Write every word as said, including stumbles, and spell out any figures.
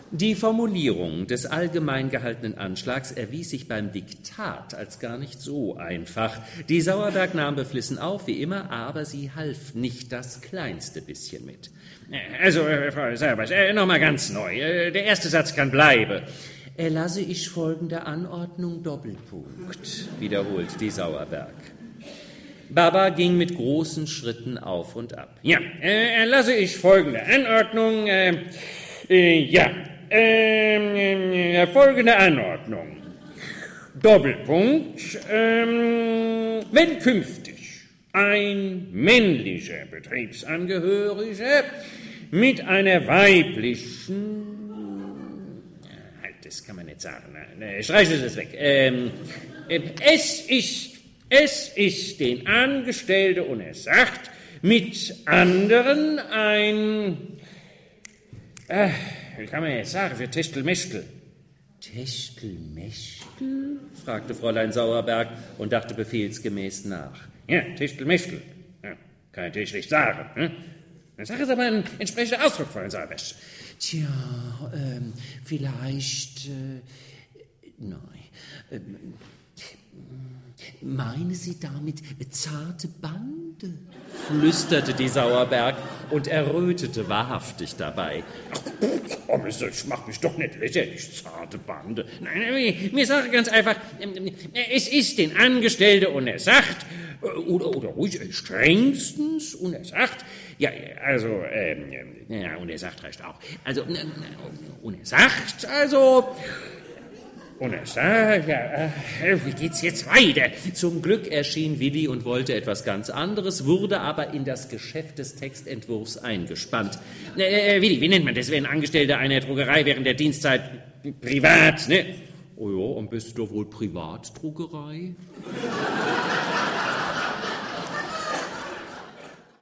Die Formulierung des allgemein gehaltenen Anschlags erwies sich beim Diktat als gar nicht so einfach. Die Sauerberg nahm beflissen auf, wie immer, aber sie half nicht das kleinste bisschen mit. Also, äh, Frau Sauerberg, äh, nochmal ganz neu. Äh, der erste Satz kann bleiben. Erlasse ich folgende Anordnung, Doppelpunkt, wiederholt die Sauerberg. Baba ging mit großen Schritten auf und ab. Ja, äh, erlasse ich folgende Anordnung, äh, äh, ja, äh, äh, folgende Anordnung. Doppelpunkt, ähm, wenn künftig ein männlicher Betriebsangehöriger mit einer weiblichen, halt, das kann man nicht sagen, ne, streichen Sie das weg, ähm, äh, es ist Es ist den Angestellten untersagt, mit anderen ein, äh, wie kann man jetzt sagen, für Techtelmechtel. Techtelmechtel? Fragte Fräulein Sauerberg und dachte befehlsgemäß nach. Ja, Techtelmechtel. Ja, kann ich natürlich nicht sagen. Hm? Dann sag es aber ein entsprechender Ausdruck, Fräulein Sauerberg. Tja, ähm, vielleicht, äh, nein, ähm, Meine Sie damit zarte Bande? Flüsterte die Sauerberg und errötete wahrhaftig dabei. Ach, ich mach mich doch nicht lächerlich, zarte Bande. Nein, mir sage ganz einfach, es ist den Angestellten untersagt, oder, oder ruhig strengstens untersagt, ja, also, ähm, ja, untersagt reicht auch, also, untersagt, also... Und er sagt, ja, wie geht's jetzt weiter? Zum Glück erschien Willi und wollte etwas ganz anderes, wurde aber in das Geschäft des Textentwurfs eingespannt. Äh, Willi, wie nennt man das, wenn ein Angestellter einer Druckerei während der Dienstzeit privat, ne? Oh ja, am besten doch wohl Privatdruckerei.